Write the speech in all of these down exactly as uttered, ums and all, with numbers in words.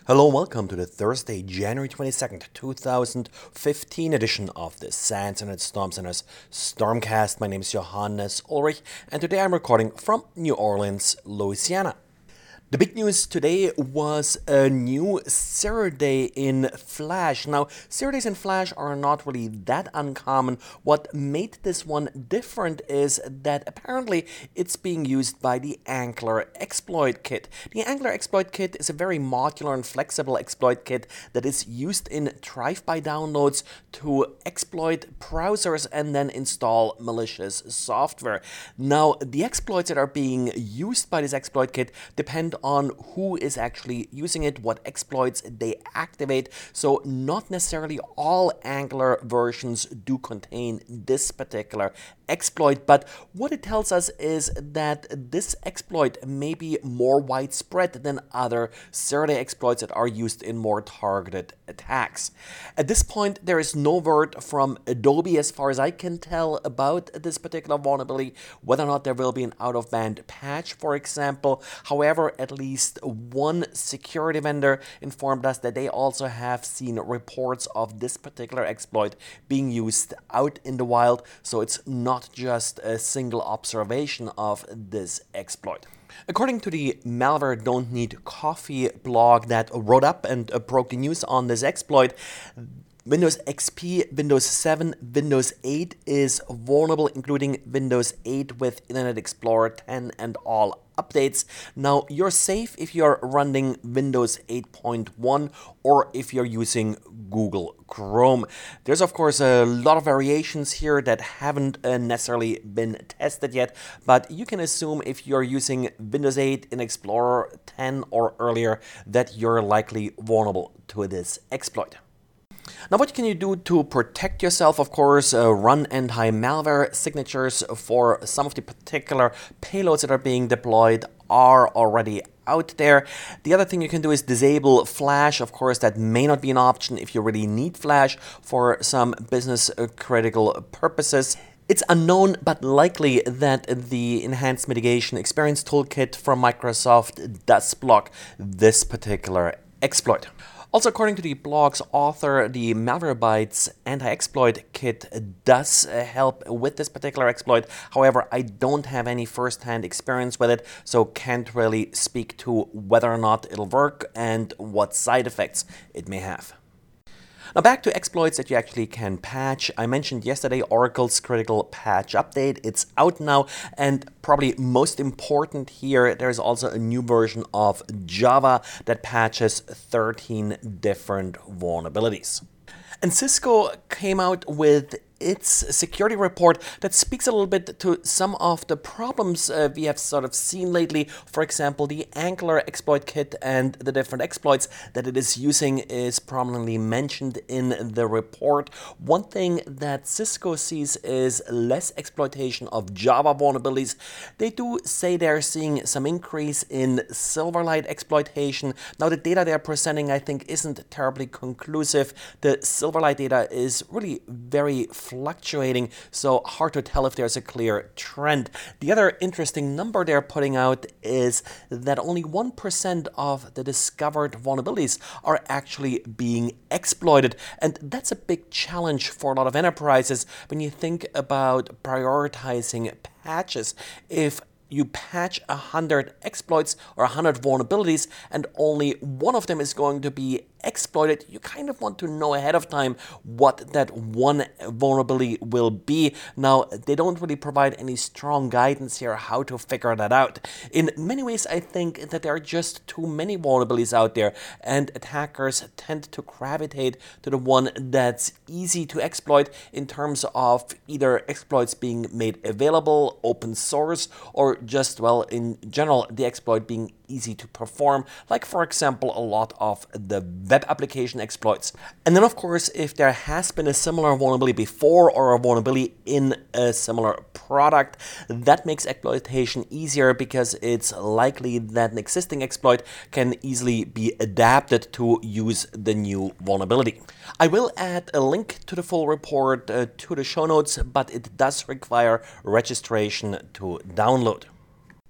Hello and welcome to the Thursday, January twenty-second, two thousand fifteen edition of the SANS Internet Storm Center's Stormcast. My name is Johannes Ulrich and today I'm recording from New Orleans, Louisiana. The big news today was a new zero day in Flash. Now, zero days in Flash are not really that uncommon. What made this one different is that apparently it's being used by the Angler Exploit Kit. The Angler Exploit Kit is a very modular and flexible exploit kit that is used in drive-by downloads to exploit browsers and then install malicious software. Now, the exploits that are being used by this exploit kit depend on who is actually using it, what exploits they activate. So not necessarily all Angler versions do contain this particular exploit, but what it tells us is that this exploit may be more widespread than other zero-day exploits that are used in more targeted attacks. At this point, there is no word from Adobe, as far as I can tell, about this particular vulnerability, whether or not there will be an out-of-band patch, for example. However, at least one security vendor informed us that they also have seen reports of this particular exploit being used out in the wild, so it's not Not just a single observation of this exploit. According to the Malware Don't Need Coffee blog that wrote up and uh, broke the news on this exploit, Windows X P, Windows seven, Windows eight is vulnerable, including Windows eight with Internet Explorer ten and all updates. Now, you're safe if you're running Windows eight point one or if you're using Google Chrome. There's of course a lot of variations here that haven't uh, necessarily been tested yet, but you can assume if you're using Windows eight in Explorer ten or earlier that you're likely vulnerable to this exploit. Now, what can you do to protect yourself? Of course, uh, run anti-malware signatures for some of the particular payloads that are being deployed are already out there. The other thing you can do is disable Flash. Of course, that may not be an option if you really need Flash for some business critical purposes. It's unknown but likely that the Enhanced Mitigation Experience Toolkit from Microsoft does block this particular exploit. Also, according to the blog's author, the Malwarebytes anti-exploit kit does help with this particular exploit. However, I don't have any first-hand experience with it, so can't really speak to whether or not it'll work and what side effects it may have. Now, back to exploits that you actually can patch. I mentioned yesterday Oracle's critical patch update. It's out now, and probably most important here, there's also a new version of Java that patches thirteen different vulnerabilities. And Cisco came out with its security report that speaks a little bit to some of the problems uh, we have sort of seen lately. For example, the Angler exploit kit and the different exploits that it is using is prominently mentioned in the report. One thing that Cisco sees is less exploitation of Java vulnerabilities. They do say they're seeing some increase in Silverlight exploitation. Now, the data they're presenting, I think, isn't terribly conclusive. The Silverlight data is really very fluctuating, so hard to tell if there's a clear trend. The other interesting number they're putting out is that only one percent of the discovered vulnerabilities are actually being exploited, and that's a big challenge for a lot of enterprises when you think about prioritizing patches. If you patch one hundred exploits or one hundred vulnerabilities and only one of them is going to be exploited, you kind of want to know ahead of time what that one vulnerability will be. Now, they don't really provide any strong guidance here how to figure that out. In many ways, I think that there are just too many vulnerabilities out there, and attackers tend to gravitate to the one that's easy to exploit in terms of either exploits being made available, open source, or just, well, in general, the exploit being easy to perform, like, for example, a lot of the web application exploits. And then, of course, if there has been a similar vulnerability before or a vulnerability in a similar product, that makes exploitation easier because it's likely that an existing exploit can easily be adapted to use the new vulnerability. I will add a link to the full report uh, to the show notes, but it does require registration to download.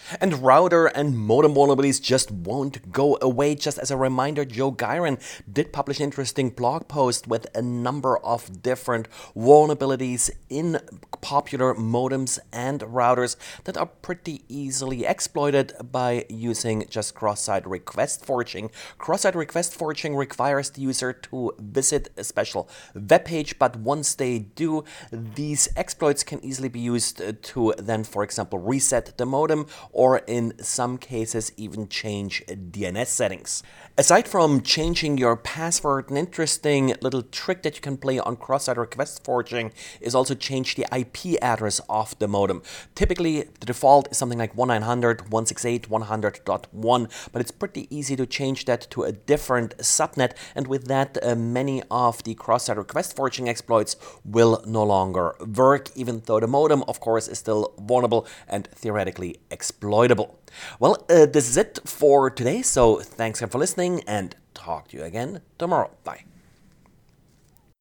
And router and modem vulnerabilities just won't go away. Just as a reminder, Joe Giron did publish an interesting blog post with a number of different vulnerabilities in popular modems and routers that are pretty easily exploited by using just cross-site request forging. Cross-site request forging requires the user to visit a special web page, but once they do, these exploits can easily be used to then, for example, reset the modem, or in some cases even change D N S settings. Aside from changing your password, an interesting little trick that you can play on cross-site request forging is also change the I P address of the modem. Typically, the default is something like one nine hundred dot one sixty-eight dot one hundred dot one, but it's pretty easy to change that to a different subnet, and with that, uh, many of the cross-site request forging exploits will no longer work, even though the modem, of course, is still vulnerable and theoretically exploitable. Well, uh, this is it for today, so thanks again for listening, and talk to you again tomorrow. Bye.